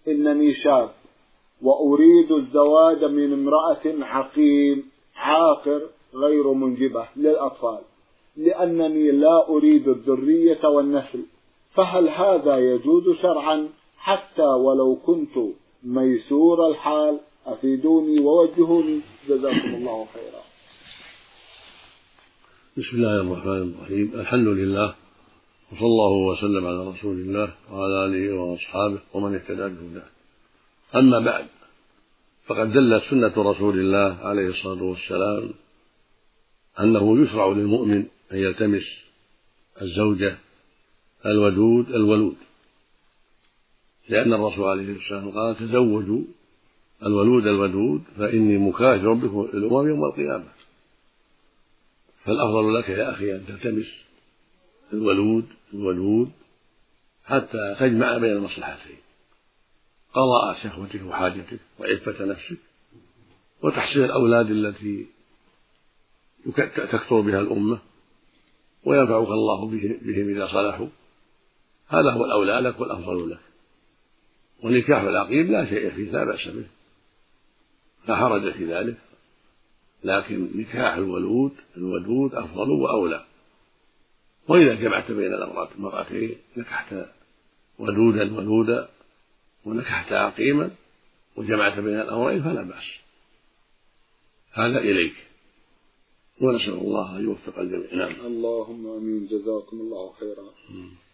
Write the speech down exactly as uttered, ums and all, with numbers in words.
إنني شاب وأريد الزواج من امرأة عقيم عاقر غير منجبة للأطفال لأنني لا أريد الذرية والنسل، فهل هذا يجوز شرعا حتى ولو كنت ميسور الحال؟ أفيدوني ووجهوني جزاكم الله خيرا. بسم الله الرحمن الرحيم. الحمد لله وصلى الله وسلم على رسول الله وعلى آله وأصحابه ومن اهتدى بهداه. أما بعد، فقد دلت سنة رسول الله عليه الصلاة والسلام أنه يشرع للمؤمن أن يلتمس الزوجة الودود الولود، لأن الرسول عليه الصلاة والسلام قال: تزوجوا الولود الودود فإني مكاثر بكم الأمم يوم القيامة. فالأفضل لك يا أخي أن تلتمس الولود الودود حتى تجمع بين المصلحتين: قضاء شهوتك وحاجتك وعفة نفسك، وتحصيل الأولاد التي تكثر بها الأمة وينفعك الله بهم إذا صلحوا. هذا هو الأولى لك والأفضل لك. ونكاح العقيم لا شيء فيه، لا بأس به، لا حرج في ذلك، لكن نكاح الولود الودود أفضل وأولى. وإذا جمعت بين المرأتين، نكحت ودودا ولودا ونكحت عقيما وجمعت بين الأمرين فلا بأس. هذا إليك، ونسأل الله أن يوفق الجميع. اللهم آمين. جزاكم الله خيرا.